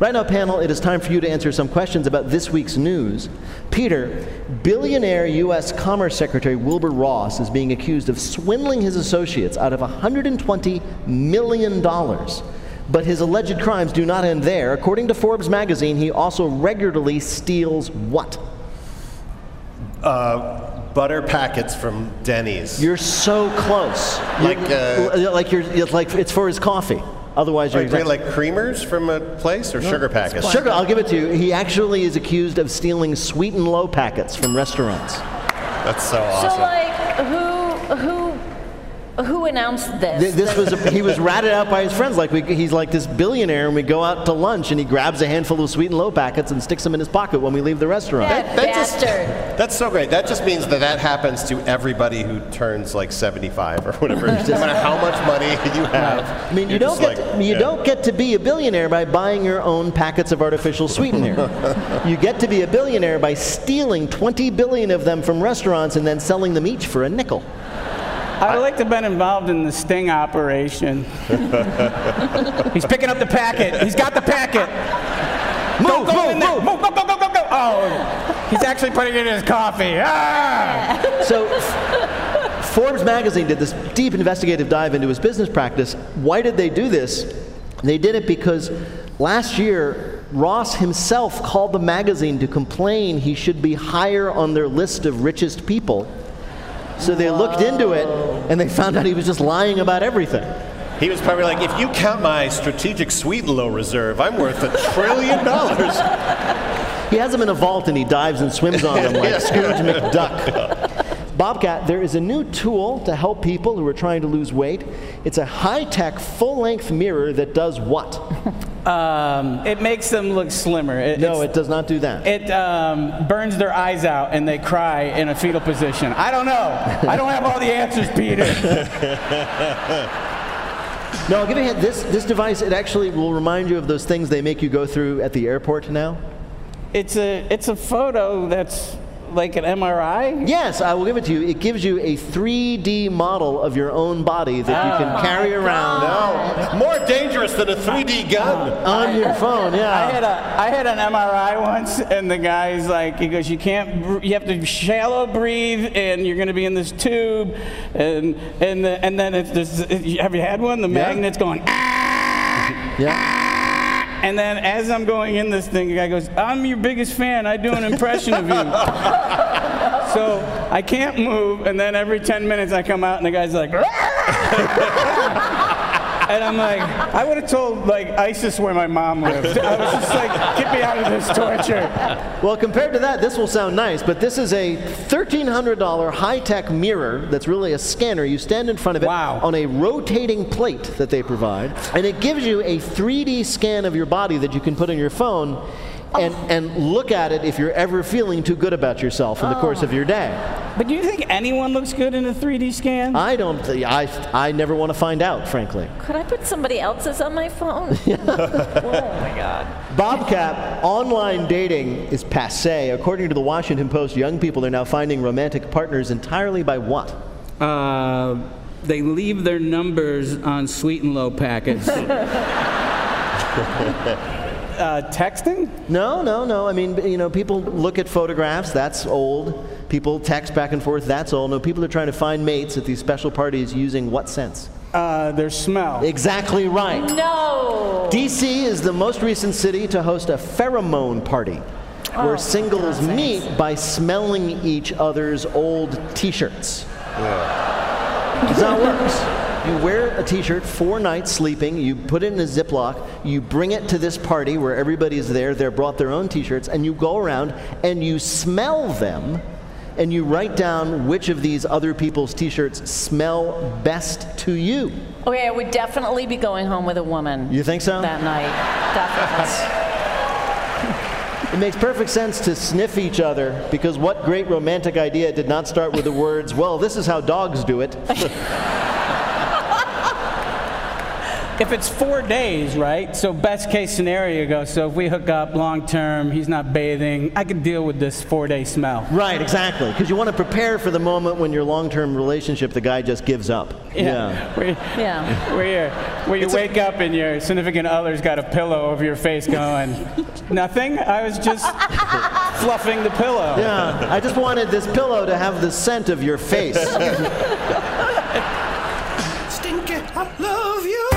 Right now, panel, it is time for you to answer some questions about this week's news. Peter, billionaire U.S. Commerce Secretary Wilbur Ross is being accused of swindling his associates out of $120 million. But his alleged crimes do not end there. According to Forbes magazine, he also regularly steals what? Butter packets from Denny's. You're so close. Like it's for his coffee. Otherwise, you're like creamers from a place or sugar packets? Sugar, I'll give it to you. He actually is accused of stealing sweet and low packets from restaurants. That's so awesome. So, like, who announced this? He was ratted out by his friends. He's like this billionaire, and we go out to lunch, and he grabs a handful of sweet and low packets and sticks them in his pocket when we leave the restaurant. That's so great. That just means that happens to everybody who turns like 75 or whatever. No matter how much money you have. I mean, you don't get to be a billionaire by buying your own packets of artificial sweetener. You get to be a billionaire by stealing 20 billion of them from restaurants and then selling them each for a nickel. I'd like to have been involved in the sting operation. He's picking up the packet. He's got the packet. Move. Go. Oh, he's actually putting it in his coffee. Ah! So, Forbes magazine did this deep investigative dive into his business practice. Why did they do this? They did it because last year, Ross himself called the magazine to complain he should be higher on their list of richest people. So they looked into it, and they found out he was just lying about everything. He was probably like, if you count my strategic sweet and low reserve, I'm worth $1 trillion. He has them in a vault, and he dives and swims on them like Scrooge McDuck. Bobcat, there is a new tool to help people who are trying to lose weight. It's a high-tech, full-length mirror that does what? It makes them look slimmer. It does not do that. It burns their eyes out and they cry in a fetal position. I don't know. I don't have all the answers, Peter. No, I'll give you a hint. This device, it actually will remind you of those things they make you go through at the airport now. It's a photo that's like an MRI? Yes, I will give it to you. It gives you a 3D model of your own body that you can carry around. No, more dangerous than a 3D gun. On your phone, yeah. I had an MRI once, and the guy's like, he goes, you have to shallow breathe, and you're going to be in this tube, and then it's this. Have you had one? The magnet's going. Yeah. And then as I'm going in this thing, the guy goes, I'm your biggest fan. I do an impression of you. So I can't move, and then every 10 minutes I come out, and the guy's like, and I'm like, I would have told ISIS where my mom lived. I was just like, get me out of this torture. Well, compared to that, this will sound nice, but this is a $1,300 high-tech mirror that's really a scanner. You stand in front of it on a rotating plate that they provide, and it gives you a 3D scan of your body that you can put on your phone and look at it if you're ever feeling too good about yourself in the course of your day. But do you think anyone looks good in a 3D scan? I don't. I never want to find out, frankly. Could I put somebody else's on my phone? Oh, my God. Bobcat, online dating is passé. According to the Washington Post, young people are now finding romantic partners entirely by what? They leave their numbers on sweet and low packets. Texting? No. I mean, people look at photographs. That's old. People text back and forth. That's old. No, people are trying to find mates at these special parties using what sense? Their smell. Exactly right. No. D.C. is the most recent city to host a pheromone party, where singles meet by smelling each other's old T-shirts. Yeah. That's how it works. You wear a T-shirt 4 nights sleeping, you put it in a Ziploc, you bring it to this party where everybody's there, they're brought their own T-shirts, and you go around and you smell them, and you write down which of these other people's T-shirts smell best to you. Okay, I would definitely be going home with a woman. You think so? That night, definitely. It makes perfect sense to sniff each other, because what great romantic idea did not start with the words, well, this is how dogs do it. if it's 4 days, right? So best case scenario goes, so if we hook up long term, he's not bathing, I can deal with this 4-day smell. Right, exactly. Because you want to prepare for the moment when your long-term relationship, the guy just gives up. Where you wake up and your significant other's got a pillow over your face going, nothing? I was just fluffing the pillow. Yeah, I just wanted this pillow to have the scent of your face. Stinky, I love you.